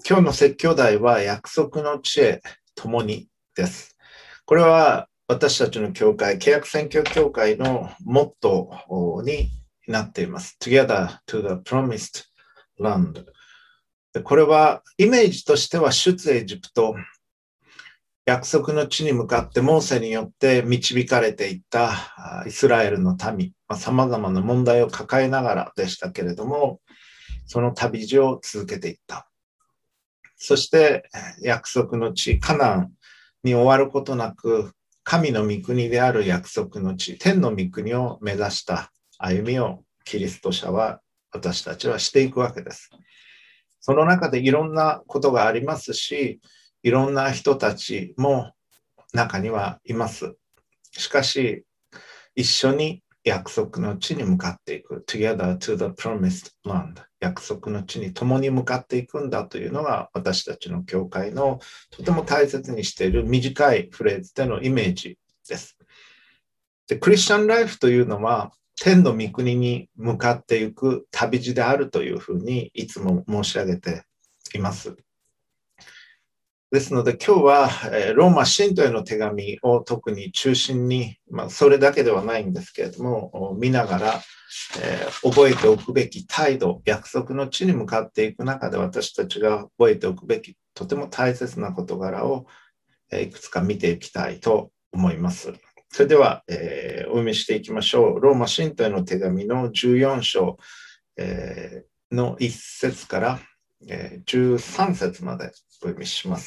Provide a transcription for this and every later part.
今日の説教題は約束の地へ共にです。これは私たちの教会、契約宣教教会のモットーになっています。Together to the Promised Land。これはイメージとしては出エジプト、約束の地に向かってモーセによって導かれていったイスラエルの民、様々な問題を抱えながらでしたけれども、その旅路を続けていった。そして約束の地、カナンに終わることなく、神の御国である約束の地、天の御国を目指した歩みをキリスト者は、私たちはしていくわけです。その中でいろんなことがありますし、いろんな人たちも中にはいます。しかし、一緒に約束の地に向かっていく。Together to the promised land。約束の地に共に向かっていくんだというのが私たちの教会のとても大切にしている短いフレーズでのイメージです。で、クリスチャンライフというのは天の御国に向かっていく旅路であるというふうにいつも申し上げています。ですので今日はローマ信徒への手紙を特に中心に、それだけではないんですけれども、見ながら、覚えておくべき態度、約束の地に向かっていく中で私たちが覚えておくべきとても大切な事柄をいくつか見ていきたいと思います。それでは、お読みしていきましょう。ローマ信徒への手紙の14章、の1節から13節までお読みします。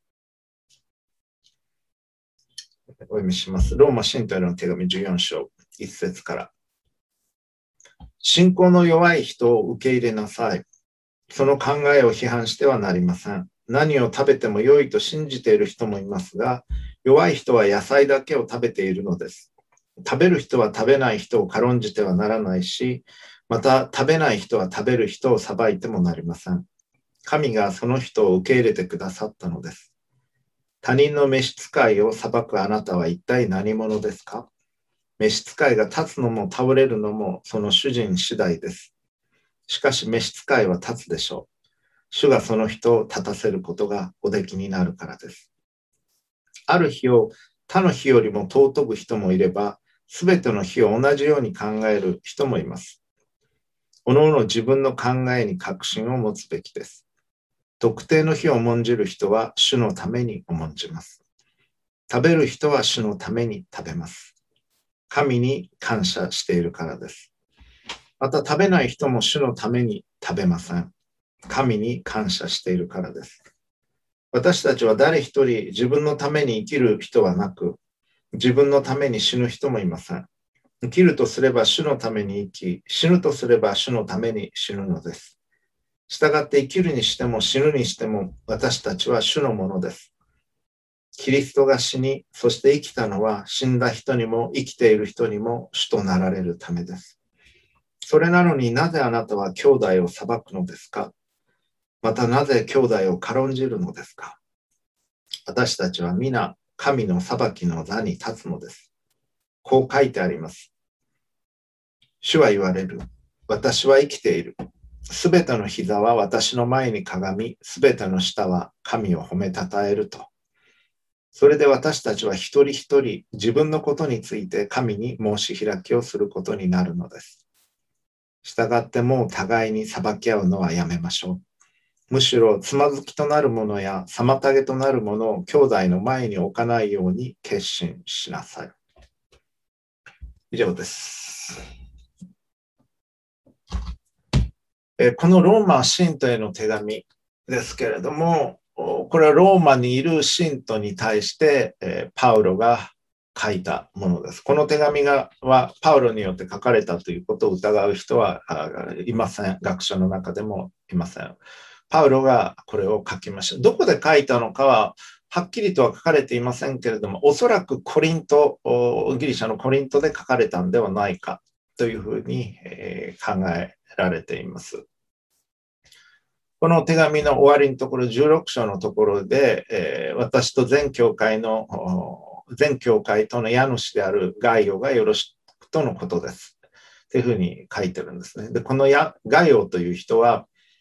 ローマ信徒への手紙14章1節から。信仰の弱い人を受け入れなさい。その考えを批判してはなりません。何を食べても良いと信じている人もいますが、弱い人は野菜だけを食べているのです。食べる人は食べない人を軽んじてはならないし、また食べない人は食べる人を裁いてもなりません。神がその人を受け入れてくださったのです。他人の召使いを裁くあなたは一体何者ですか？召使いが立つのも倒れるのもその主人次第です。しかし召使いは立つでしょう。主がその人を立たせることがおできになるからです。ある日を他の日よりも尊ぶ人もいれば、すべての日を同じように考える人もいます。おのおの自分の考えに確信を持つべきです。特定の日を重んじる人は主のために重んじます。食べる人は主のために食べます。神に感謝しているからです。また食べない人も主のために食べません。神に感謝しているからです。私たちは誰一人自分のために生きる人はなく、自分のために死ぬ人もいません。生きるとすれば主のために生き、死ぬとすれば主のために死ぬのです。したがって生きるにしても死ぬにしても私たちは主のものです。キリストが死に、そして生きたのは死んだ人にも生きている人にも主となられるためです。それなのになぜあなたは兄弟を裁くのですか？またなぜ兄弟を軽んじるのですか？私たちは皆神の裁きの座に立つのです。こう書いてあります。主は言われる。私は生きている。すべての膝は私の前にかがみ、すべての舌は神を褒めたたえると。それで私たちは一人一人自分のことについて神に申し開きをすることになるのです。したがってもう互いに裁き合うのはやめましょう。むしろつまずきとなるものや妨げとなるものを兄弟の前に置かないように決心しなさい。以上です。このローマ信徒への手紙ですけれども、これはローマにいる信徒に対してパウロが書いたものです。この手紙はパウロによって書かれたということを疑う人はいません。学者の中でもいません。パウロがこれを書きました。どこで書いたのかははっきりとは書かれていませんけれども、おそらくギリシャのコリントで書かれたんではないかというふうに考えられています。この手紙の終わりのところ、16章のところで、私と全教会との家主であるガイオがよろしくとのことです。というふうに書いてるんですね。で、このガイオという人は、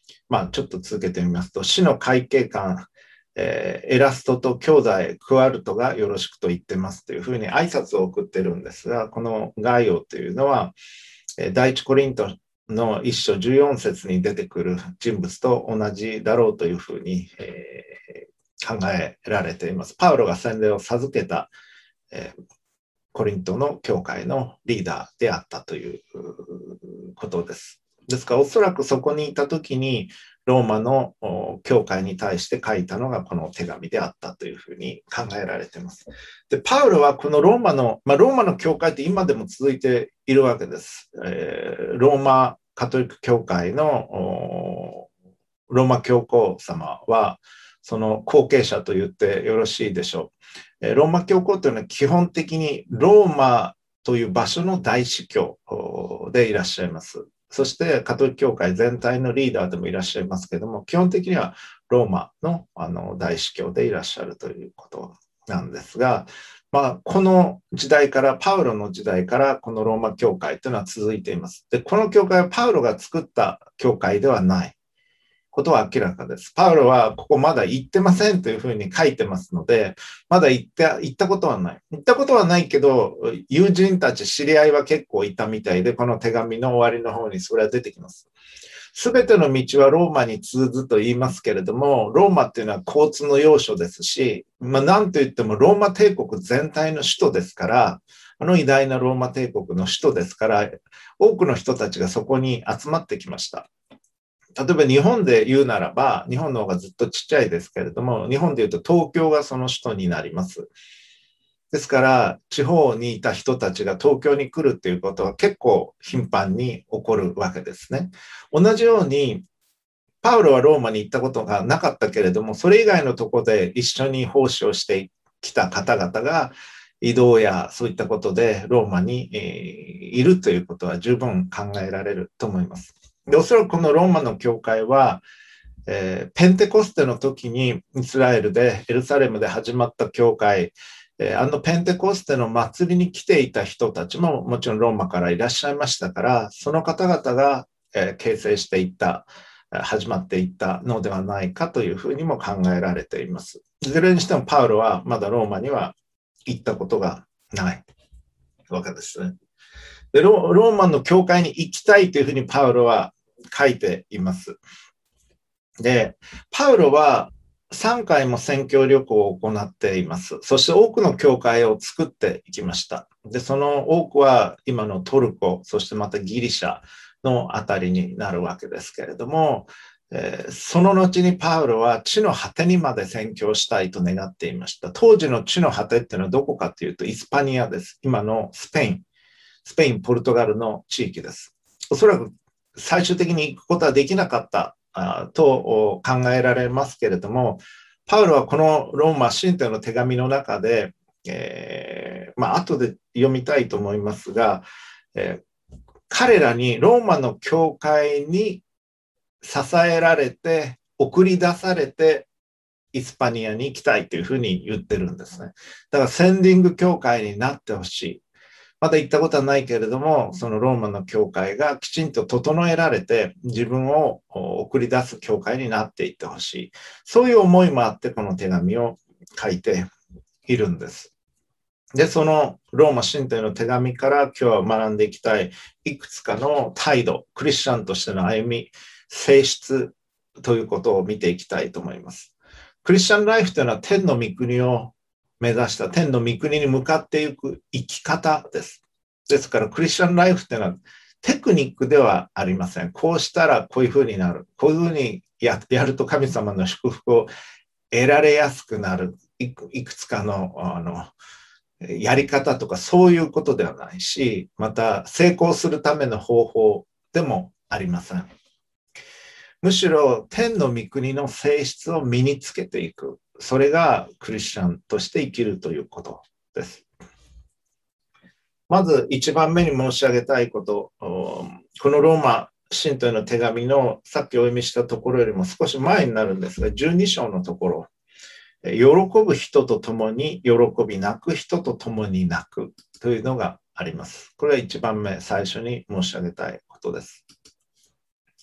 ちょっと続けてみますと、市の会計官、エラストと兄弟クワルトがよろしくと言ってますというふうに挨拶を送ってるんですが、このガイオというのは、第一コリントの1章14節に出てくる人物と同じだろうというふうに、考えられています。パウロが洗礼を授けた、コリントの教会のリーダーであったということです。ですから、おそらくそこにいたときに、ローマの教会に対して書いたのがこの手紙であったというふうに考えられています。で、パウロはこのローマの教会って今でも続いているわけです。ローマカトリック教会のローマ教皇様は、その後継者と言ってよろしいでしょう。ローマ教皇というのは基本的にローマという場所の大司教でいらっしゃいます。そしてカトリック教会全体のリーダーでもいらっしゃいますけれども、基本的にはローマの大司教でいらっしゃるということなんですが、この時代から、パウロの時代からこのローマ教会というのは続いています。で、この教会はパウロが作った教会ではないことは明らかです。パウロはここまだ行ってませんというふうに書いてますので、まだ行ったことはない。行ったことはないけど、友人たち、知り合いは結構いたみたいで、この手紙の終わりの方にそれは出てきます。すべての道はローマに通ずと言いますけれども、ローマっていうのは交通の要所ですし、なんといってもローマ帝国全体の首都ですから、偉大なローマ帝国の首都ですから、多くの人たちがそこに集まってきました。例えば日本で言うならば、日本の方がずっとちっちゃいですけれども、日本で言うと東京がその首都になります。ですから、地方にいた人たちが東京に来るっていうことは結構頻繁に起こるわけですね。同じように、パウロはローマに行ったことがなかったけれども、それ以外のところで一緒に奉仕をしてきた方々が、移動やそういったことでローマにいるということは十分考えられると思います。で、おそらくこのローマの教会は、ペンテコステの時にイスラエルでエルサレムで始まった教会、ペンテコステの祭りに来ていた人たちももちろんローマからいらっしゃいましたから、その方々が、形成していった、始まっていったのではないかというふうにも考えられています。いずれにしてもパウロはまだローマには行ったことがないわけですね。でローマの教会に行きたいというふうにパウロは書いています。で、パウロは3回も宣教旅行を行っています。そして多くの教会を作っていきました。で、その多くは今のトルコ、そしてまたギリシャのあたりになるわけですけれども、その後にパウロは地の果てにまで宣教したいと願っていました。当時の地の果てっていうのはどこかというとイスパニアです。今のスペイン、ポルトガルの地域です。おそらく最終的に行くことはできなかったと考えられますけれども、パウロはこのローマ信徒の手紙の中で、後で読みたいと思いますが、彼らにローマの教会に支えられて送り出されてイスパニアに行きたいというふうに言ってるんですね。だからセンディング教会になってほしい。まだ行ったことはないけれども、そのローマの教会がきちんと整えられて、自分を送り出す教会になっていってほしい。そういう思いもあって、この手紙を書いているんです。で、そのローマ信徒への手紙から今日は学んでいきたい、いくつかの態度、クリスチャンとしての歩み、性質ということを見ていきたいと思います。クリスチャンライフというのは天の御国を目指した天の御国に向かっていく生き方です。ですからクリスチャンライフというのはテクニックではありません。こうしたらこういうふうになる。こういうふうにやると神様の祝福を得られやすくなる。いくつかのやり方とかそういうことではないし、また成功するための方法でもありません。むしろ天の御国の性質を身につけていく。それがクリスチャンとして生きるということです。まず一番目に申し上げたいこと、このローマ信徒への手紙のさっきお読みしたところよりも少し前になるんですが、12章のところ、喜ぶ人と共に喜び、泣く人と共に泣くというのがあります。これは一番目、最初に申し上げたいことです。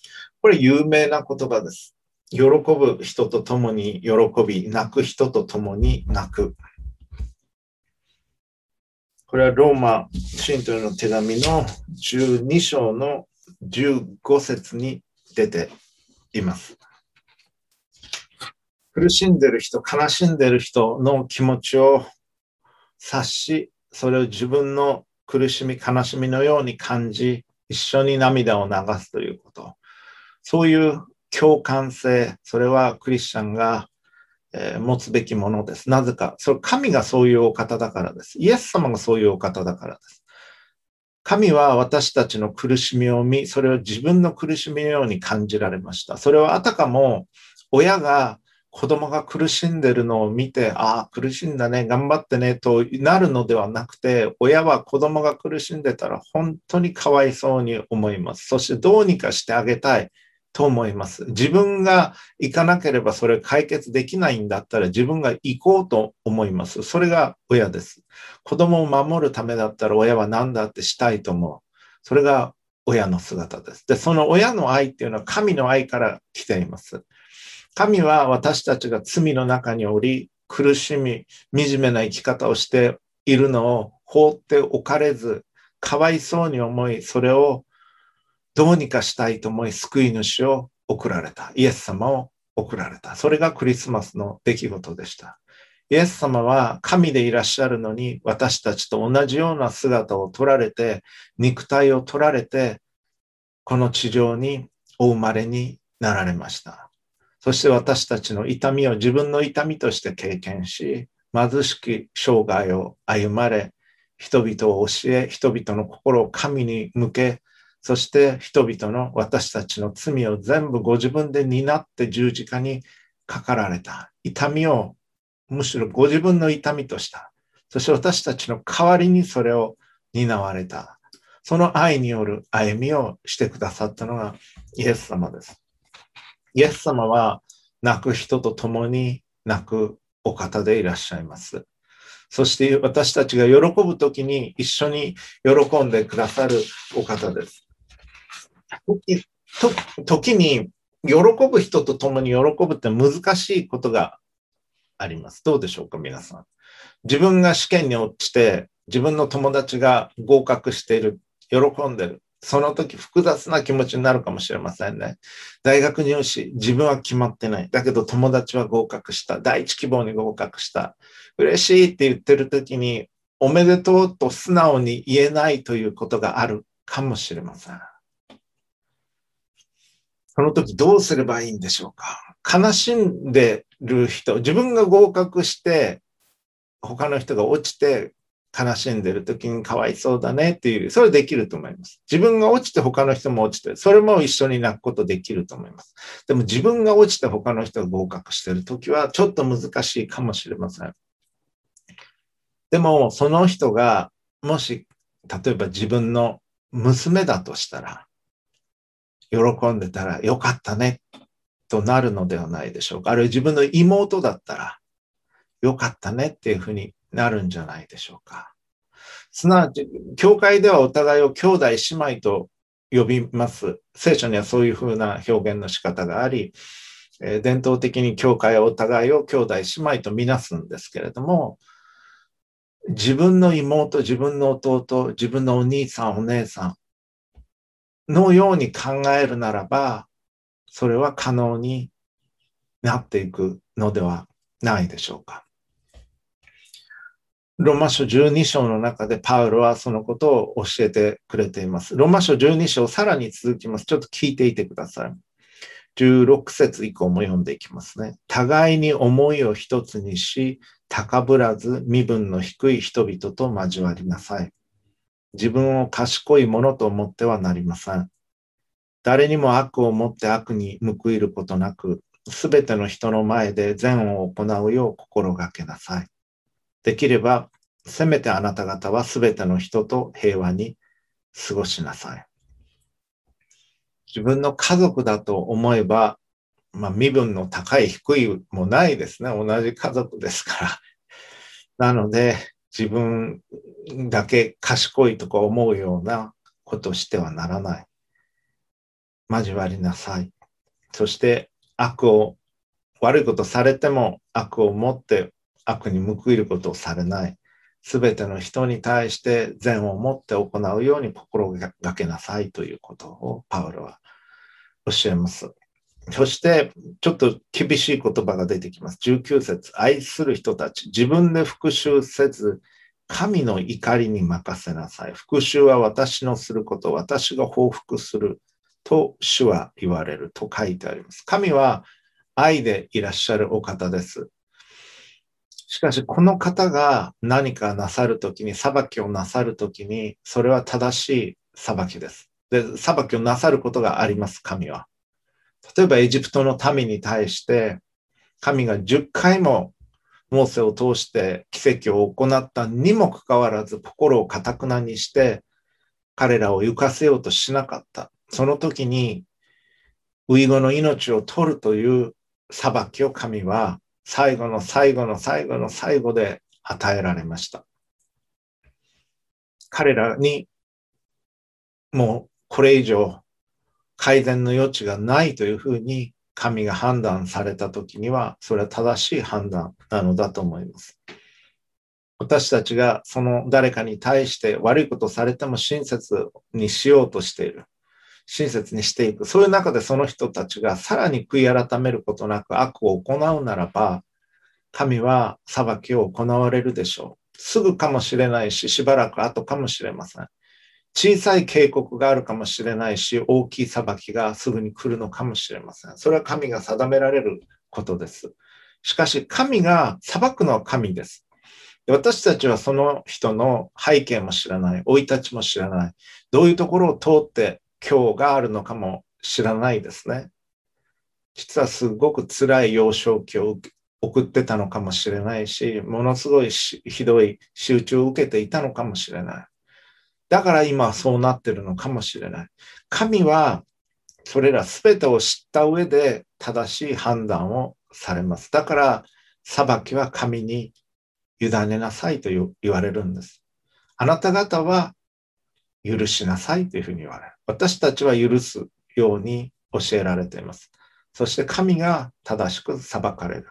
これ有名な言葉です。喜ぶ人と共に喜び、泣く人と共に泣く。これはローマ信徒への手紙の12章の15節に出ています。苦しんでいる人、悲しんでいる人の気持ちを察し、それを自分の苦しみ、悲しみのように感じ、一緒に涙を流すということ。そういう共感性、それはクリスチャンが持つべきものです。なぜか、それ神がそういうお方だからです。イエス様がそういうお方だからです。神は私たちの苦しみを見、それを自分の苦しみのように感じられました。それはあたかも親が子供が苦しんでるのを見て、ああ、苦しんだね、頑張ってね、となるのではなくて、親は子供が苦しんでたら本当にかわいそうに思います。そしてどうにかしてあげたいと思います。自分が行かなければそれ解決できないんだったら自分が行こうと思います。それが親です。子供を守るためだったら親は何だってしたいと思う。それが親の姿です。で、その親の愛っていうのは神の愛から来ています。神は私たちが罪の中におり、苦しみ、惨めな生き方をしているのを放っておかれず、かわいそうに思い、それをどうにかしたいと思い、救い主を送られた。イエス様を送られた。それがクリスマスの出来事でした。イエス様は神でいらっしゃるのに、私たちと同じような姿を取られて、肉体を取られて、この地上にお生まれになられました。そして私たちの痛みを自分の痛みとして経験し、貧しき生涯を歩まれ、人々を教え、人々の心を神に向け、そして人々の私たちの罪を全部ご自分で担って十字架にかかられた。痛みをむしろご自分の痛みとした。そして私たちの代わりにそれを担われた。その愛による歩みをしてくださったのがイエス様です。イエス様は泣く人と共に泣くお方でいらっしゃいます。そして私たちが喜ぶときに一緒に喜んでくださるお方です。時に喜ぶ人と共に喜ぶって難しいことがあります。どうでしょうか、皆さん。自分が試験に落ちて、自分の友達が合格している、喜んでる。その時複雑な気持ちになるかもしれませんね。大学入試、自分は決まってない。だけど友達は合格した。第一希望に合格した。嬉しいって言ってる時に、おめでとうと素直に言えないということがあるかもしれません。その時どうすればいいんでしょうか。悲しんでる人、自分が合格して、他の人が落ちて悲しんでる時にかわいそうだねっていう、それできると思います。自分が落ちて他の人も落ちて、それも一緒に泣くことできると思います。でも自分が落ちて他の人が合格してる時はちょっと難しいかもしれません。でもその人がもし例えば自分の娘だとしたら、喜んでたらよかったねとなるのではないでしょうか。あるいは自分の妹だったらよかったねっていうふうになるんじゃないでしょうか。すなわち、教会ではお互いを兄弟姉妹と呼びます。聖書にはそういうふうな表現の仕方があり、伝統的に教会はお互いを兄弟姉妹とみなすんですけれども、自分の妹、自分の弟、自分のお兄さん、お姉さんのように考えるならば、それは可能になっていくのではないでしょうか。ローマ書12章の中でパウロはそのことを教えてくれています。ローマ書12章さらに続きます。ちょっと聞いていてください。16節以降も読んでいきますね。互いに思いを一つにし、高ぶらず身分の低い人々と交わりなさい。自分を賢いものと思ってはなりません。誰にも悪をもって悪に報いることなく、すべての人の前で善を行うよう心がけなさい。できれば、せめてあなた方はすべての人と平和に過ごしなさい。自分の家族だと思えば、身分の高い低いもないですね。同じ家族ですから。なので、自分だけ賢いとか思うようなことをしてはならない。交わりなさい。 そして悪いことされても悪を持って悪に報いることをされない。すべての人に対して善を持って行うように心がけなさいということをパウロは教えます。そしてちょっと厳しい言葉が出てきます。19節、愛する人たち、自分で復讐せず、神の怒りに任せなさい。復讐は私のすること、私が報復すると主は言われると書いてあります。神は愛でいらっしゃるお方です。しかし、この方が何かなさるときに、裁きをなさるときに、それは正しい裁きです。で、裁きをなさることがあります、神は。例えば、エジプトの民に対して、神が10回もモーセを通して奇跡を行ったにもかかわらず、心を堅くなにして、彼らを行かせようとしなかった。その時に、遺語の命を取るという裁きを神は、最後の最後の最後の最後で与えられました。彼らにもうこれ以上改善の余地がないというふうに神が判断されたときには、それは正しい判断なのだと思います。私たちがその誰かに対して悪いことをされても親切にしようとしている。親切にしていく。そういう中でその人たちがさらに悔い改めることなく悪を行うならば、神は裁きを行われるでしょう。すぐかもしれないし、しばらく後かもしれません。小さい警告があるかもしれないし、大きい裁きがすぐに来るのかもしれません。それは神が定められることです。しかし、神が裁くのは神です。私たちはその人の背景も知らない、生い立ちも知らない、どういうところを通って今日があるのかも知らないですね。実はすごく辛い幼少期を送ってたのかもしれないし、ものすごいひどい仕打ちを受けていたのかもしれない。だから今そうなってるのかもしれない。神はそれら全てを知った上で正しい判断をされます。だから裁きは神に委ねなさいと言われるんです。あなた方は許しなさいというふうに言われる。私たちは許すように教えられています。そして神が正しく裁かれる。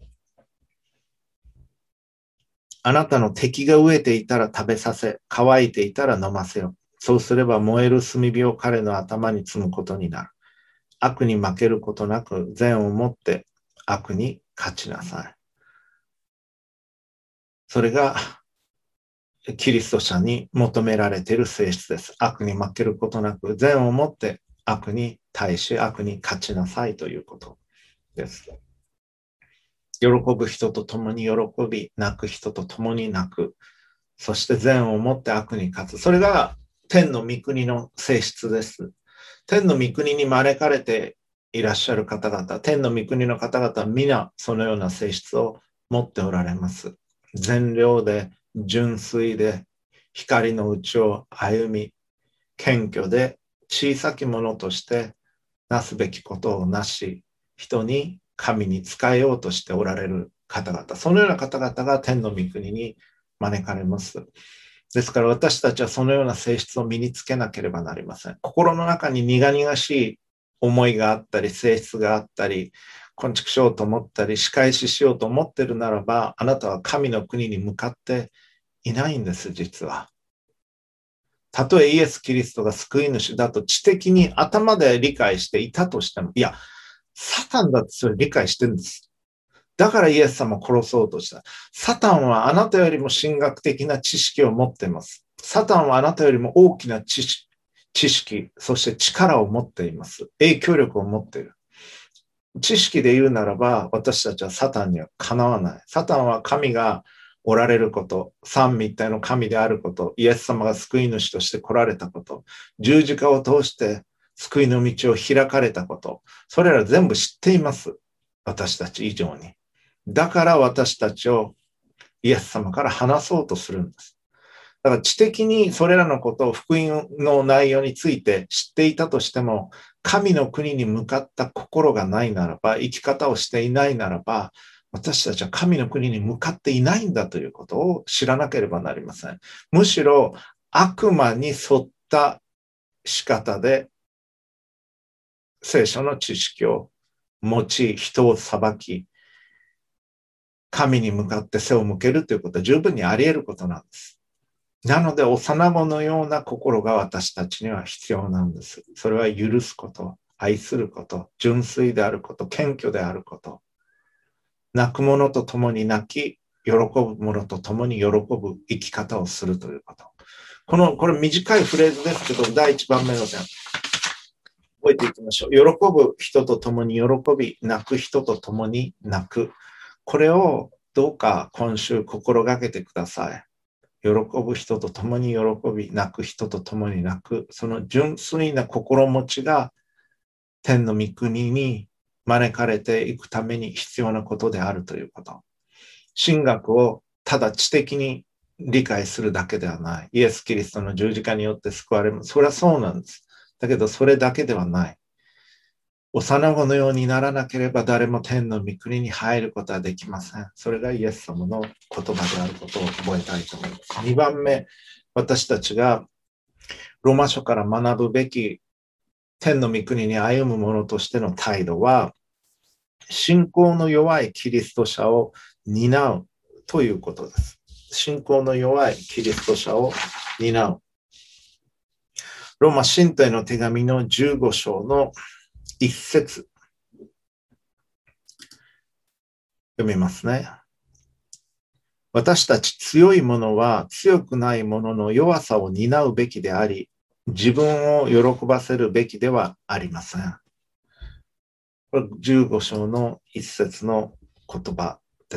あなたの敵が飢えていたら食べさせ、乾いていたら飲ませよ。そうすれば燃える炭火を彼の頭に積むことになる。悪に負けることなく善をもって悪に勝ちなさい。それがキリスト者に求められている性質です。悪に負けることなく善をもって悪に対し悪に勝ちなさいということです。喜ぶ人と共に喜び、泣く人と共に泣く。そして善をもって悪に勝つ。それが天の御国の性質です。天の御国に招かれていらっしゃる方々、天の御国の方々は皆そのような性質を持っておられます。善良で純粋で光のうちを歩み、謙虚で小さきものとしてなすべきことをなし、人に神に仕えようとしておられる方々、そのような方々が天の御国に招かれます。ですから私たちはそのような性質を身につけなければなりません。心の中に苦々しい思いがあったり、性質があったり、昆虫しようと思ったり、仕返ししようと思っているならば、あなたは神の国に向かっていないんです、実は。たとえイエス・キリストが救い主だと知的に頭で理解していたとしても、いや、サタンだってそれ理解してるんです。だからイエス様を殺そうとした。サタンはあなたよりも神学的な知識を持っています。サタンはあなたよりも大きな知識、そして力を持っています。影響力を持っている。知識で言うならば、私たちはサタンにはかなわない。サタンは神がおられること、三位一体の神であること、イエス様が救い主として来られたこと、十字架を通して救いの道を開かれたこと、それら全部知っています。私たち以上に。だから私たちをイエス様から離そうとするんです。だから知的にそれらのことを福音の内容について知っていたとしても、神の国に向かった心がないならば、生き方をしていないならば、私たちは神の国に向かっていないんだということを知らなければなりません。むしろ悪魔に沿った仕方で聖書の知識を持ち、人を裁き、神に向かって背を向けるということは十分にあり得ることなんです。なので、幼子のような心が私たちには必要なんです。それは許すこと、愛すること、純粋であること、謙虚であること。泣く者と共に泣き、喜ぶ者と共に喜ぶ生き方をするということ。これ短いフレーズですけど、第1番目の点。覚えていきましょう。喜ぶ人と共に喜び、泣く人と共に泣く。これをどうか今週心がけてください。喜ぶ人と共に喜び、泣く人と共に泣く。その純粋な心持ちが天の御国に招かれていくために必要なことであるということ。神学をただ知的に理解するだけではない。イエス・キリストの十字架によって救われます。それはそうなんです。だけどそれだけではない。幼子のようにならなければ誰も天の御国に入ることはできません。それがイエス様の言葉であることを覚えたいと思います。2番目、私たちがローマ書から学ぶべき天の御国に歩む者としての態度は、信仰の弱いキリスト者を担うということです。信仰の弱いキリスト者を担う。ローマ信徒への手紙の15章の一節。読みますね。私たち強い者は強くない者の弱さを担うべきであり、自分を喜ばせるべきではありません。これ15章の一節の言葉です。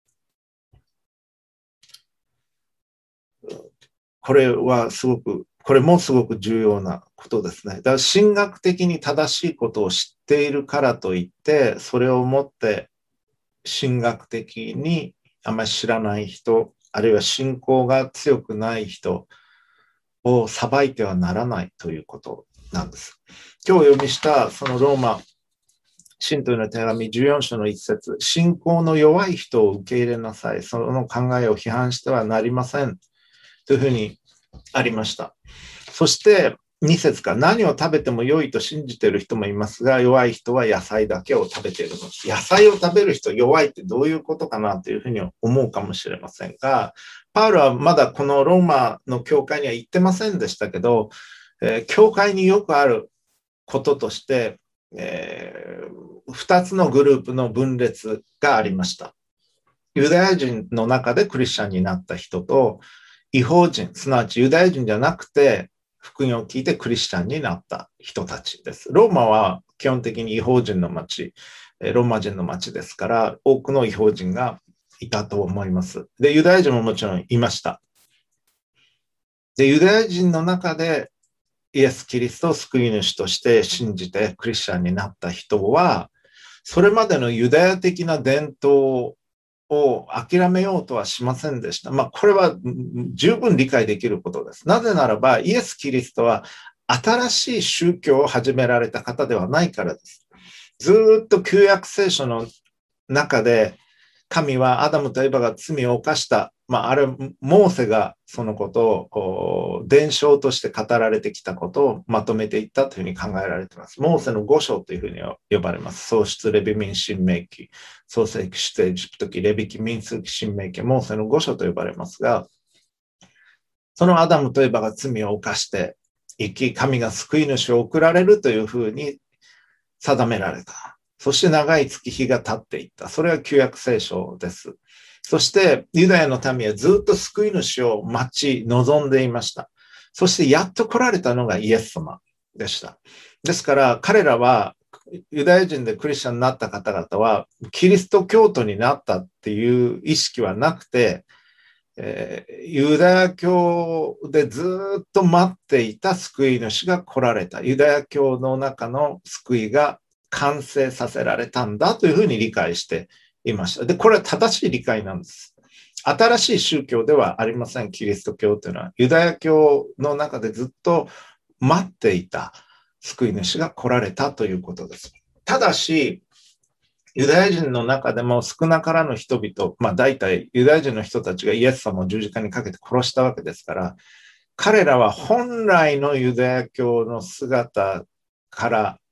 これもすごく重要なことですね。だから神学的に正しいことを知っているからといって、それをもって神学的にあまり知らない人、あるいは信仰が強くない人を裁いてはならないということなんです。今日読みしたそのローマ信徒への手紙14章の一節、信仰の弱い人を受け入れなさい。その考えを批判してはなりません。というふうにありました。そして2節か、何を食べても良いと信じている人もいますが、弱い人は野菜だけを食べているのです。野菜を食べる人、弱いってどういうことかなというふうに思うかもしれませんが、パウロはまだこのローマの教会には行ってませんでしたけど、教会によくあることとして、2つのグループの分裂がありました。ユダヤ人の中でクリスチャンになった人と、異邦人、すなわちユダヤ人じゃなくて、福音を聞いてクリスチャンになった人たちです。ローマは基本的に異邦人の町、ローマ人の町ですから、多くの異邦人がいたと思います。で、ユダヤ人ももちろんいました。で、ユダヤ人の中でイエス・キリストを救い主として信じてクリスチャンになった人は、それまでのユダヤ的な伝統を諦めようとはしませんでした。これは十分理解できることです。なぜならば、イエス・キリストは新しい宗教を始められた方ではないからです。ずっと旧約聖書の中で、神はアダムとエバが罪を犯した、あれモーセがそのことを伝承として語られてきたことをまとめていったというふうに考えられています。モーセの5章というふうに呼ばれます。創出、レビ民、新明記、創世記、出エジプト記、レビ記、民数記、新明記、モーセの5章と呼ばれますが、そのアダムとエバが罪を犯して生き、神が救い主を送られるというふうに定められた。そして長い月日が経っていった。それは旧約聖書です。そしてユダヤの民はずっと救い主を待ち望んでいました。そしてやっと来られたのがイエス様でした。ですから彼らはユダヤ人でクリスチャンになった方々はキリスト教徒になったっていう意識はなくて、ユダヤ教でずっと待っていた救い主が来られた。ユダヤ教の中の救いが完成させられたんだというふうに理解していました。で、これは正しい理解なんです。新しい宗教ではありません、キリスト教というのは。ユダヤ教の中でずっと待っていた救い主が来られたということです。ただし、ユダヤ人の中でも少なからぬ人々、大体ユダヤ人の人たちがイエス様を十字架にかけて殺したわけですから、彼らは本来のユダヤ教の姿から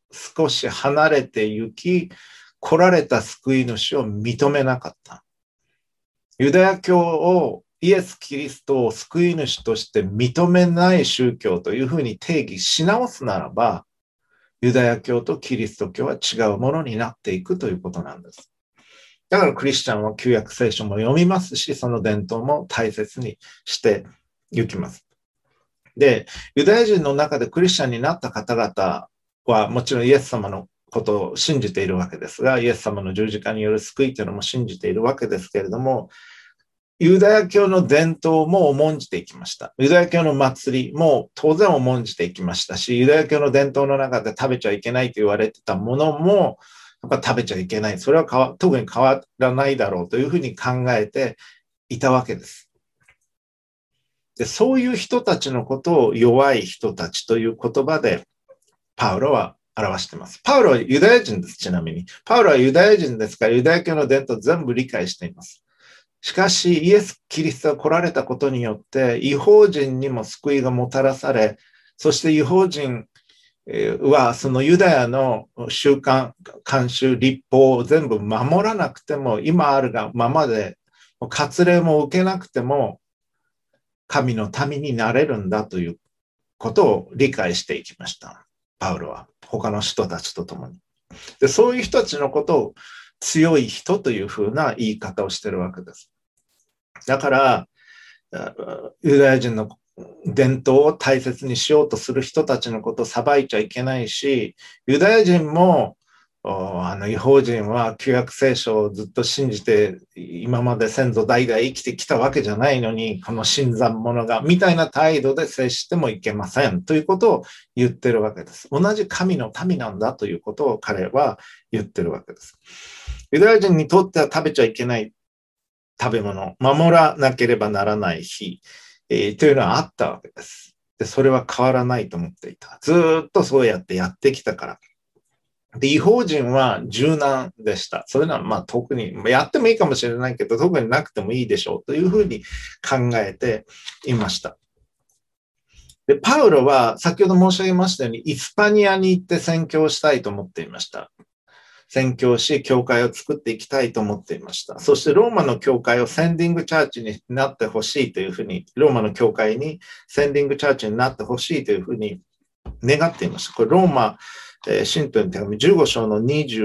少し離れて行き、来られた救い主を認めなかった。ユダヤ教をイエス・キリストを救い主として認めない宗教というふうに定義し直すならば、ユダヤ教とキリスト教は違うものになっていくということなんです。だからクリスチャンは旧約聖書も読みますし、その伝統も大切にしていきます。で、ユダヤ人の中でクリスチャンになった方々はもちろんイエス様のことを信じているわけですが、イエス様の十字架による救いというのも信じているわけですけれども、ユダヤ教の伝統も重んじていきました。ユダヤ教の祭りも当然重んじていきましたし、ユダヤ教の伝統の中で食べちゃいけないと言われてたものも、やっぱ食べちゃいけない。それは特に変わらないだろうというふうに考えていたわけです。で、そういう人たちのことを弱い人たちという言葉でパウロは表しています。パウロはユダヤ人です、ちなみに。パウロはユダヤ人ですから、ユダヤ教の伝統を全部理解しています。しかし、イエス・キリストが来られたことによって、異邦人にも救いがもたらされ、そして異邦人はそのユダヤの習慣、慣習、律法を全部守らなくても、今あるがままで、割礼も受けなくても、神の民になれるんだということを理解していきました。パウロは他の人たちと共に。で、そういう人たちのことを強い人というふうな言い方をしているわけです。だから、ユダヤ人の伝統を大切にしようとする人たちのことを裁いちゃいけないし、ユダヤ人も異邦人は旧約聖書をずっと信じて今まで先祖代々生きてきたわけじゃないのに、この新参者がみたいな態度で接してもいけませんということを言ってるわけです。同じ神の民なんだということを彼は言ってるわけです。ユダヤ人にとっては食べちゃいけない食べ物、守らなければならない日、というのはあったわけです。で、それは変わらないと思っていた。ずっとそうやってきたから。で、異邦人は柔軟でした。それは特に、やってもいいかもしれないけど、特になくてもいいでしょうというふうに考えていました。で、パウロは先ほど申し上げましたように、イスパニアに行って宣教したいと思っていました。宣教し、教会を作っていきたいと思っていました。そしてローマの教会をセンディングチャーチになってほしいというふうに、ローマの教会にセンディングチャーチになってほしいというふうに願っていました。これローマ、信徒の手紙15章の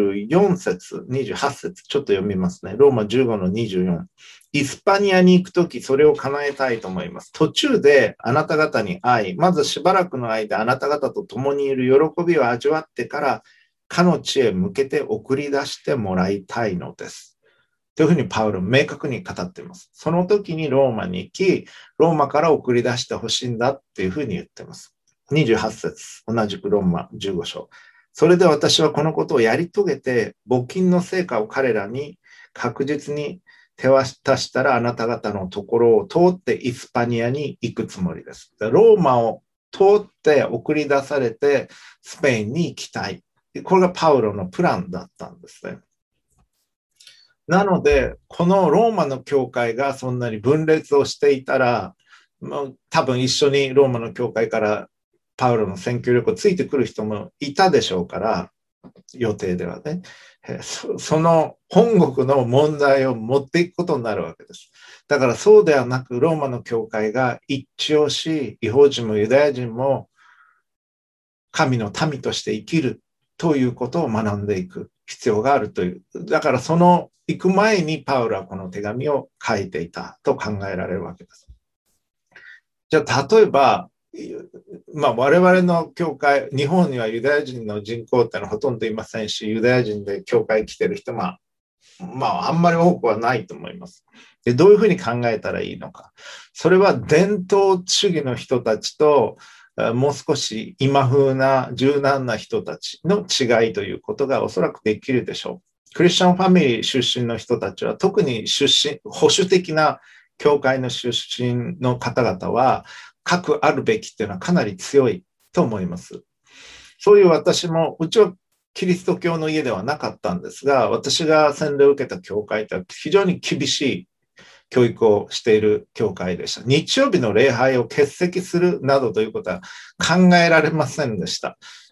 24節、28節、ちょっと読みますね。ローマ15の24。イスパニアに行くとき、それを叶えたいと思います。途中であなた方に会い、まずしばらくの間、あなた方と共にいる喜びを味わってから、かの地へ向けて送り出してもらいたいのです。というふうにパウロ明確に語っています。その時にローマに行き、ローマから送り出してほしいんだっていうふうに言っています。28節、同じくローマ15章。それで私はこのことをやり遂げて、募金の成果を彼らに確実に手渡したら、あなた方のところを通ってイスパニアに行くつもりです。ローマを通って送り出されて、スペインに行きたい。これがパウロのプランだったんですね。なので、このローマの教会がそんなに分裂をしていたら、多分一緒にローマの教会からパウロの宣教旅行ついてくる人もいたでしょうから、予定ではね。その本国の問題を持っていくことになるわけです。だからそうではなく、ローマの教会が一致をし、異邦人もユダヤ人も神の民として生きるということを学んでいく必要があるという。だからその行く前にパウロはこの手紙を書いていたと考えられるわけです。じゃあ例えば、我々の教会、日本にはユダヤ人の人口ってのはほとんどいませんし、ユダヤ人で教会来てる人は、あんまり多くはないと思います。で、どういうふうに考えたらいいのか。それは伝統主義の人たちと、もう少し今風な柔軟な人たちの違いということがおそらくできるでしょう。クリスチャンファミリー出身の人たちは特に保守的な教会の出身の方々は核あるべきっていうのはかなり強いと思います。そういう私も、うちはキリスト教の家ではなかったんですが、私が洗礼を受けた教会って非常に厳しい教育をしている教会でした。日曜日の礼拝を欠席するなどということは考えられませんでした。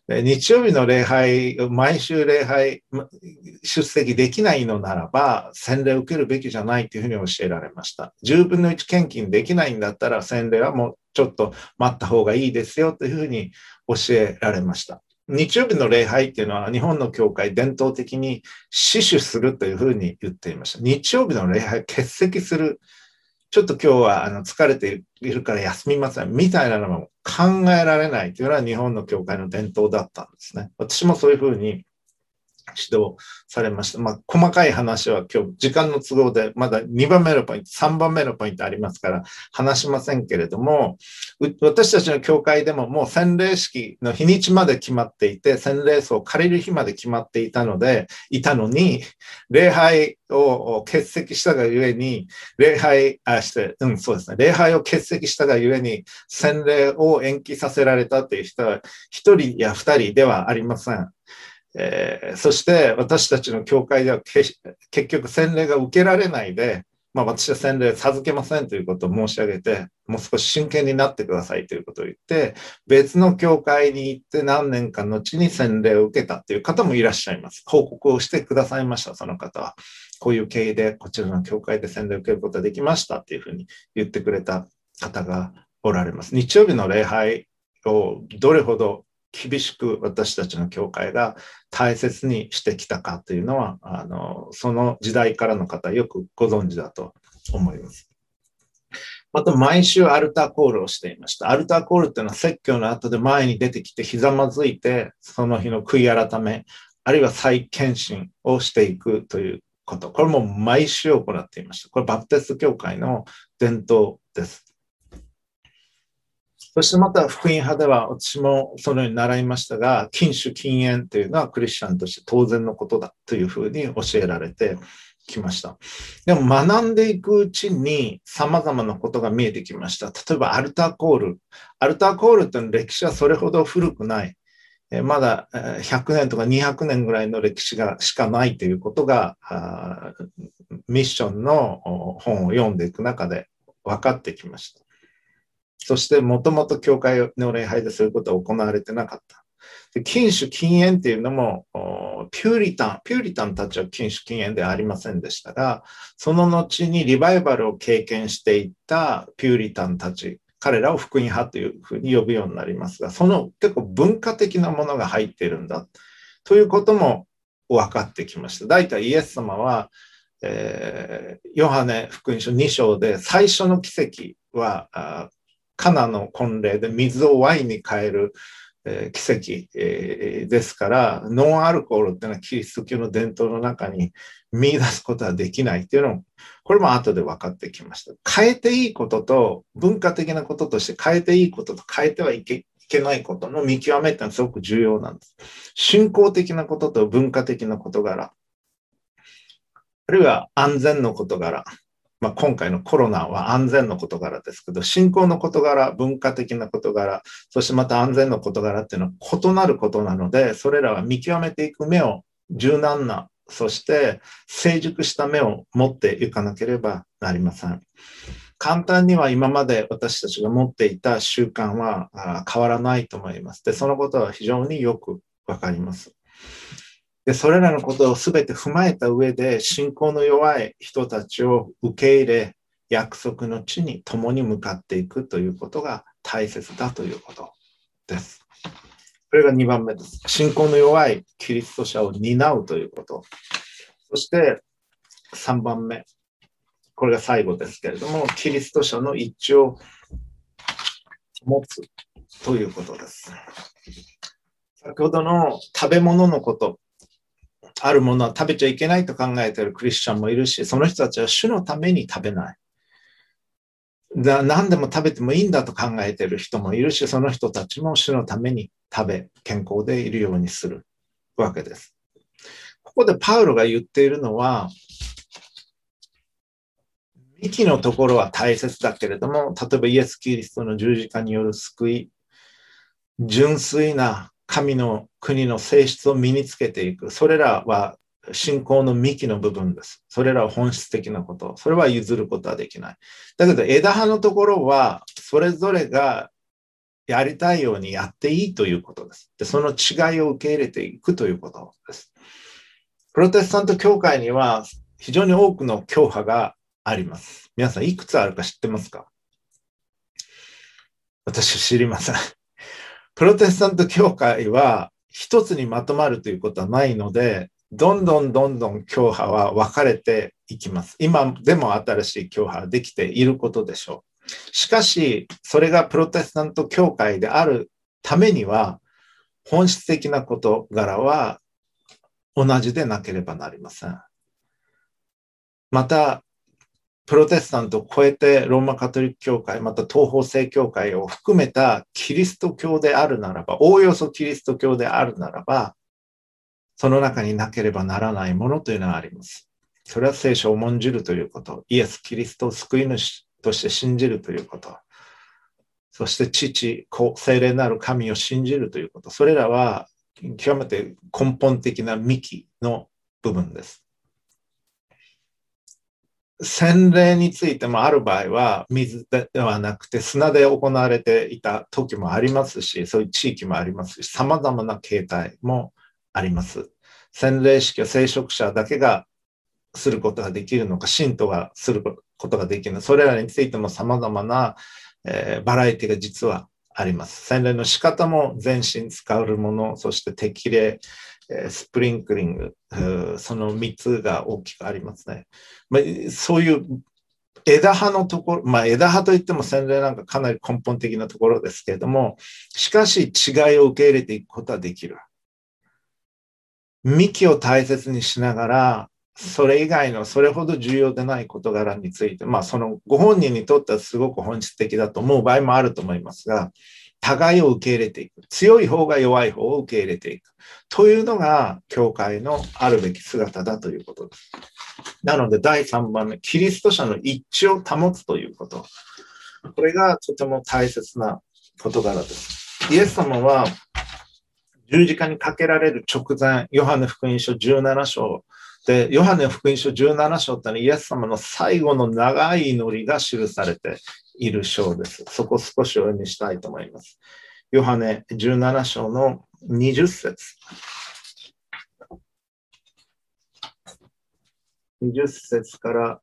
日曜日の礼拝、毎週礼拝出席できないのならば、洗礼を受けるべきじゃないというふうに教えられました。10分の1献金できないんだったら、洗礼はもうちょっと待った方がいいですよというふうに教えられました。日曜日の礼拝っていうのは日本の教会伝統的に死守するというふうに言っていました。日曜日の礼拝欠席する。ちょっと今日は疲れているから休みませんみたいなのも考えられないというのは日本の教会の伝統だったんですね。私もそういうふうに指導されました。細かい話は今日時間の都合でまだ2番目のポイント、3番目のポイントありますから話しませんけれども、私たちの教会でももう洗礼式の日にちまで決まっていて、洗礼層を借りる日まで決まっていたのに、礼拝を欠席したがゆえに、礼拝を欠席したがゆえに、洗礼を延期させられたという人は1人や2人ではありません。そして私たちの教会では結局洗礼が受けられないで、私は洗礼授けませんということを申し上げて、もう少し真剣になってくださいということを言って、別の教会に行って何年か後に洗礼を受けたという方もいらっしゃいます。報告をしてくださいました、その方は。こういう経緯でこちらの教会で洗礼を受けることができましたというふうに言ってくれた方がおられます。日曜日の礼拝をどれほど厳しく私たちの教会が大切にしてきたかというのは、その時代からの方よくご存知だと思います。また毎週アルターコールをしていました。アルターコールっていうのは説教の後で前に出てきてひざまずいて、その日の悔い改め、あるいは再献身をしていくということ。これも毎週行っていました。これバプテスト教会の伝統です。そしてまた福音派では私もそのように習いましたが、禁酒禁煙というのはクリスチャンとして当然のことだというふうに教えられてきました。でも学んでいくうちに様々なことが見えてきました。例えばアルターコール。アルターコールというの歴史はそれほど古くない。まだ100年とか200年ぐらいの歴史がしかないということがミッションの本を読んでいく中で分かってきました。そしてもともと教会の礼拝でそういうことは行われてなかった。で禁酒禁煙っていうのもピューリタンたちは禁酒禁煙ではありませんでしたが、その後にリバイバルを経験していったピューリタンたち、彼らを福音派というふうに呼ぶようになりますが、その結構文化的なものが入っているんだということも分かってきました。大体イエス様は、ヨハネ福音書2章で最初の奇跡はカナの婚礼で水をワインに変える奇跡ですから、ノンアルコールっていうのはキリスト教の伝統の中に見出すことはできないっていうのも、これも後で分かってきました。変えていいことと、文化的なこととして変えていいことと変えてはいけないことの見極めってのはすごく重要なんです。信仰的なことと文化的な事柄、あるいは安全の事柄、今回のコロナは安全の事柄ですけど、信仰の事柄、文化的な事柄、そしてまた安全の事柄っていうのは異なることなので、それらは見極めていく目を柔軟な、そして成熟した目を持っていかなければなりません。簡単には今まで私たちが持っていた習慣は変わらないと思います。で、そのことは非常によくわかります。で、それらのことをすべて踏まえた上で、信仰の弱い人たちを受け入れ、約束の地に共に向かっていくということが大切だということです。これが2番目です。信仰の弱いキリスト者を担うということ。そして3番目。これが最後ですけれども、キリスト者の一致を持つということです。先ほどの食べ物のこと。あるものは食べちゃいけないと考えているクリスチャンもいるし、その人たちは主のために食べない。何でも食べてもいいんだと考えている人もいるし、その人たちも主のために食べ、健康でいるようにするわけです。ここでパウロが言っているのは、幹のところは大切だけれども、例えばイエス・キリストの十字架による救い、純粋な神の国の性質を身につけていく。それらは信仰の幹の部分です。それらは本質的なこと。それは譲ることはできない。だけど枝葉のところはそれぞれがやりたいようにやっていいということです。で、その違いを受け入れていくということです。プロテスタント教会には非常に多くの教派があります。皆さんいくつあるか知ってますか？私知りません。プロテスタント教会は一つにまとまるということはないので、どんどん教派は分かれていきます。今でも新しい教派ができていることでしょう。しかし、それがプロテスタント教会であるためには、本質的な事柄は同じでなければなりません。また、プロテスタントを超えてローマカトリック教会、また東方正教会を含めたキリスト教であるならば、おおよそキリスト教であるならば、その中になければならないものというのがあります。それは聖書を重んじるということ、イエス・キリストを救い主として信じるということ、そして父、子、聖霊なる神を信じるということ、それらは極めて根本的な幹の部分です。洗礼についてもある場合は水ではなくて砂で行われていた時もありますし、そういう地域もありますし、様々な形態もあります。洗礼式は聖職者だけがすることができるのか、信徒がすることができるのか、それらについても様々な、バラエティが実はあります。洗礼の仕方も全身使うもの、そして適齢、スプリンクリング、その3つが大きくありますね。そういう枝葉のところ、枝葉といっても洗礼なんかかなり根本的なところですけれども、しかし違いを受け入れていくことはできる。幹を大切にしながら、それ以外のそれほど重要でない事柄について、そのご本人にとってはすごく本質的だと思う場合もあると思いますが、互いを受け入れていく。強い方が弱い方を受け入れていく。というのが、教会のあるべき姿だということです。なので、第3番目、キリスト者の一致を保つということ。これがとても大切な事柄です。イエス様は、十字架にかけられる直前、ヨハネ福音書17章で、ヨハネ福音書17章ってのはイエス様の最後の長い祈りが記されている章です。そこを少しお読みしたいと思います。ヨハネ17章の20節。20節から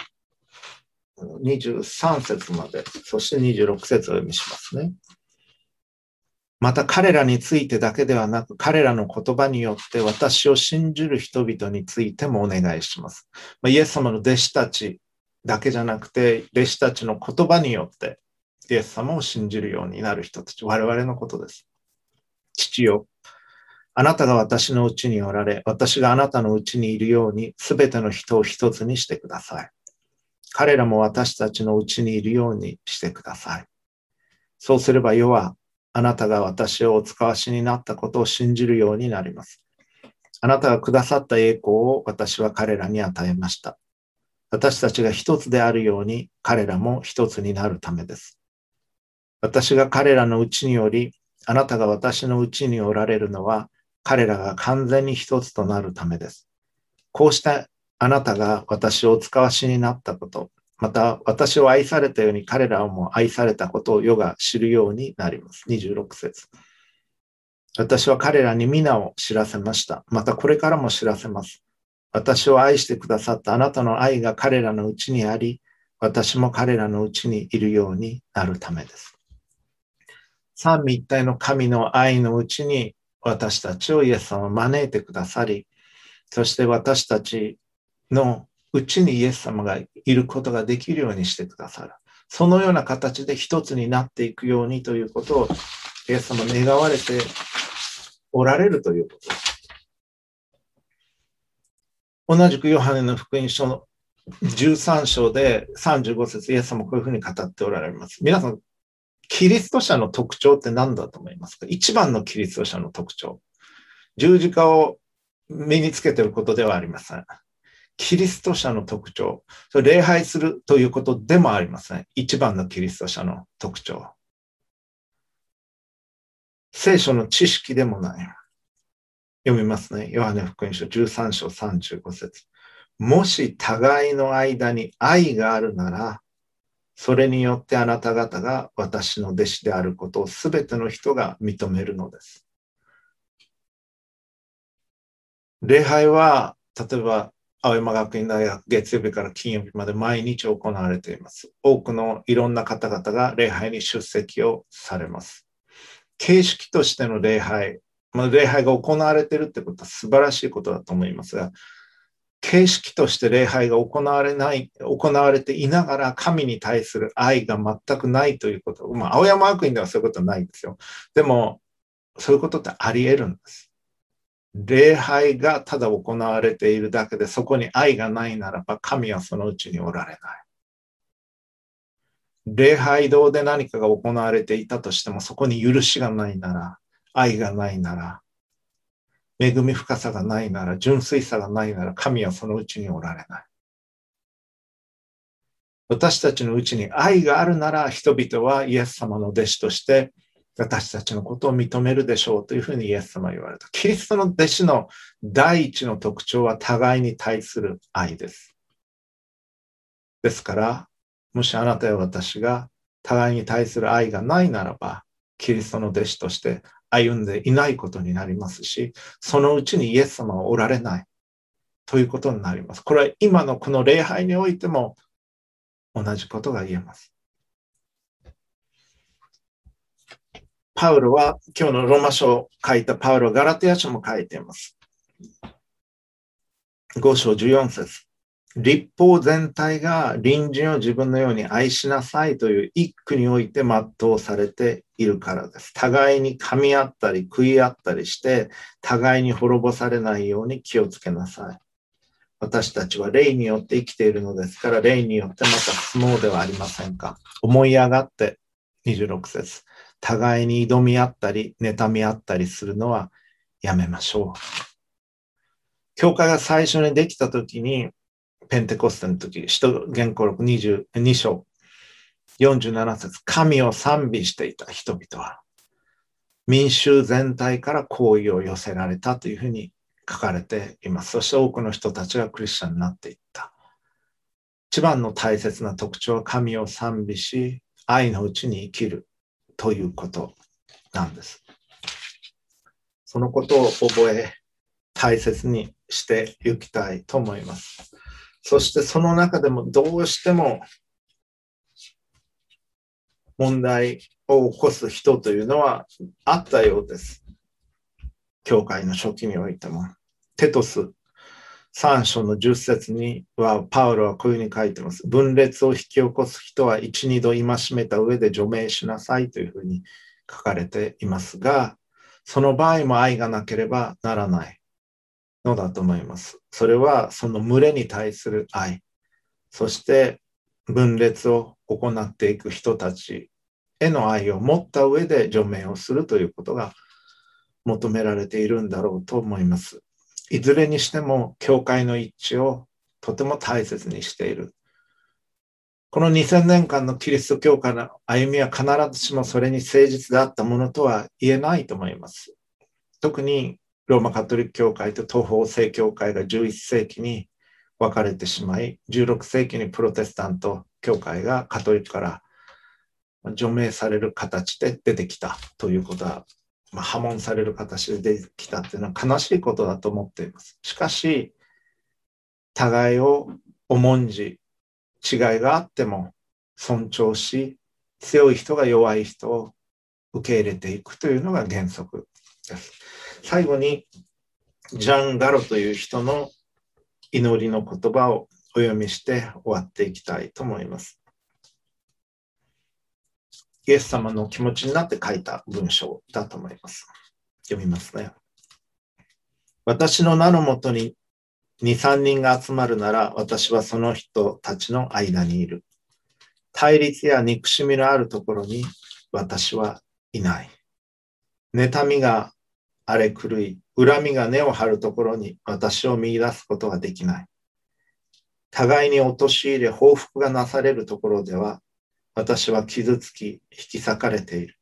23節まで、そして26節をお読みしますね。また彼らについてだけではなく、彼らの言葉によって私を信じる人々についてもお願いします。イエス様の弟子たちだけじゃなくて、弟子たちの言葉によってイエス様を信じるようになる人たち、我々のことです。父よ、あなたが私のうちにおられ、私があなたのうちにいるように、すべての人を一つにしてください。彼らも私たちのうちにいるようにしてください。そうすれば世は、あなたが私をお使わしになったことを信じるようになります。あなたがくださった栄光を私は彼らに与えました。私たちが一つであるように彼らも一つになるためです。私が彼らのうちにより、あなたが私のうちにおられるのは、彼らが完全に一つとなるためです。こうしたあなたが私をお使わしになったこと、また私を愛されたように彼らも愛されたことを世が知るようになります。26節。私は彼らに皆を知らせました。またこれからも知らせます。私を愛してくださったあなたの愛が彼らのうちにあり、私も彼らのうちにいるようになるためです。三位一体の神の愛のうちに私たちをイエス様は招いてくださり、そして私たちのうちにイエス様がいることができるようにしてくださる。そのような形で一つになっていくようにということをイエス様願われておられるということです。同じくヨハネの福音書の13章で35節イエス様こういうふうに語っておられます。皆さん、キリスト者の特徴って何だと思いますか？一番のキリスト者の特徴。十字架を身につけていることではありません。キリスト者の特徴。それ礼拝するということでもありません。一番のキリスト者の特徴。聖書の知識でもない。読みますね。ヨハネ福音書13章35節。もし互いの間に愛があるなら、 それによってあなた方が私の弟子であることをすべての人が認めるのです。礼拝は、例えば、青山学院大学月曜日から金曜日まで毎日行われています。多くのいろんな方々が礼拝に出席をされます。形式としての礼拝、礼拝が行われているってことは素晴らしいことだと思いますが、形式として礼拝が行われていながら神に対する愛が全くないということ。青山学院ではそういうことはないんですよ。でも、そういうことってあり得るんです。礼拝がただ行われているだけでそこに愛がないならば神はそのうちにおられない。礼拝堂で何かが行われていたとしてもそこに許しがないなら、愛がないなら、恵み深さがないなら、純粋さがないなら神はそのうちにおられない。私たちのうちに愛があるなら人々はイエス様の弟子として私たちのことを認めるでしょうというふうにイエス様は言われた。キリストの弟子の第一の特徴は互いに対する愛です。ですから、もしあなたや私が互いに対する愛がないならば、キリストの弟子として歩んでいないことになりますし、そのうちにイエス様はおられないということになります。これは今のこの礼拝においても同じことが言えます。パウロは今日のローマ書を書いたパウロはガラテヤ書も書いています。5章14節。律法全体が隣人を自分のように愛しなさいという一句において全うされているからです。互いに噛み合ったり食い合ったりして互いに滅ぼされないように気をつけなさい。私たちは霊によって生きているのですから霊によってまた相撲ではありませんか。思い上がって26節。互いに挑み合ったり妬み合ったりするのはやめましょう。教会が最初にできたときにペンテコステの時、使徒言行録22章47節、神を賛美していた人々は、民衆全体から好意を寄せられたというふうに書かれています。そして多くの人たちがクリスチャンになっていった。一番の大切な特徴は神を賛美し、愛のうちに生きるということなんです。そのことを覚え、大切にしていきたいと思います。そしてその中でもどうしても問題を起こす人というのはあったようです。教会の初期においても。テトス3章の10節にはパウロはこういうふうに書いてます。分裂を引き起こす人は一、二度戒めた上で除名しなさいというふうに書かれていますが、その場合も愛がなければならないのだと思います。それはその群れに対する愛、そして分裂を行っていく人たちへの愛を持った上で除名をするということが求められているんだろうと思います。いずれにしても教会の一致をとても大切にしている。この2000年間のキリスト教会の歩みは必ずしもそれに誠実であったものとは言えないと思います。特にローマカトリック教会と東方正教会が11世紀に分かれてしまい、16世紀にプロテスタント教会がカトリックから除名される形で出てきたということは、破門される形で出てきたというのは悲しいことだと思っています。しかし、互いを重んじ、違いがあっても尊重し、強い人が弱い人を受け入れていくというのが原則です。最後に、ジャン・ガロという人の祈りの言葉をお読みして終わっていきたいと思います。イエス様の気持ちになって書いた文章だと思います。読みますね。私の名のもとに2、3人が集まるなら、私はその人たちの間にいる。対立や憎しみのあるところに私はいない。妬みが荒れ狂い、恨みが根を張るところに私を見出すことができない。互いに陥れ報復がなされるところでは、私は傷つき、引き裂かれている。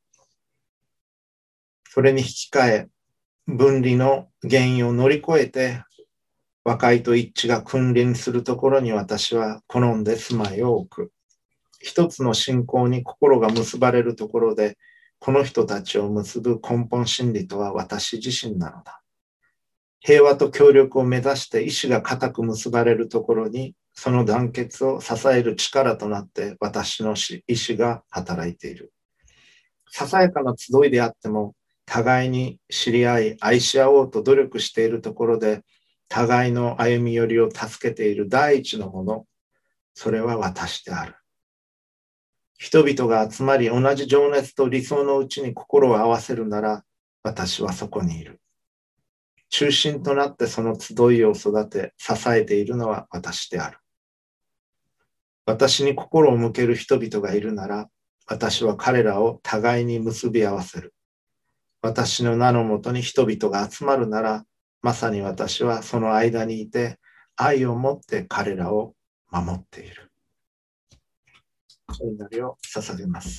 それに引き換え、分離の原因を乗り越えて、和解と一致が君臨するところに私は好んで住まいを置く。 一つの信仰に心が結ばれるところで、この人たちを結ぶ根本真理とは私自身なのだ。平和と協力を目指して意志が固く結ばれるところに、その団結を支える力となって私の意志が働いている。ささやかな集いであっても、互いに知り合い、愛し合おうと努力しているところで、互いの歩み寄りを助けている第一のもの、それは私である。人々が集まり、同じ情熱と理想のうちに心を合わせるなら、私はそこにいる。中心となってその集いを育て、支えているのは私である。私に心を向ける人々がいるなら、私は彼らを互いに結び合わせる。私の名のもとに人々が集まるなら、まさに私はその間にいて、愛を持って彼らを守っている。お祈りを捧げます。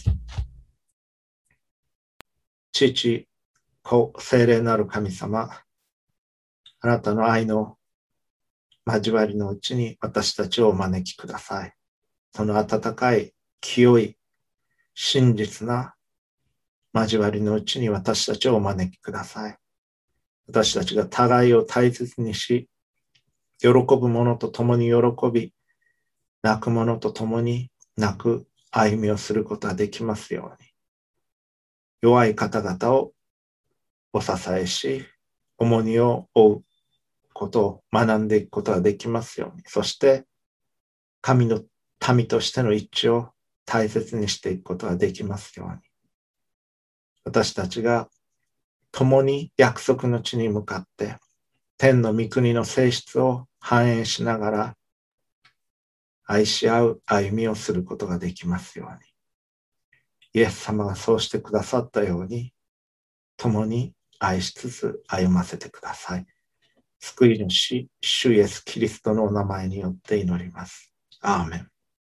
父、子、聖霊なる神様、あなたの愛の交わりのうちに私たちをお招きください。その温かい、清い、真実な交わりのうちに私たちをお招きください。私たちが互いを大切にし、喜ぶ者と共に喜び、泣く者と共に泣く歩みをすることができますように。弱い方々をお支えし、重荷を負うことを学んでいくことができますように。そして、神の民としての一致を大切にしていくことができますように。私たちが共に約束の地に向かって、天の御国の性質を反映しながら、愛し合う歩みをすることができますように。イエス様がそうしてくださったように、共に愛しつつ歩ませてください。救い主、主イエス・キリストのお名前によって祈ります。アーメン。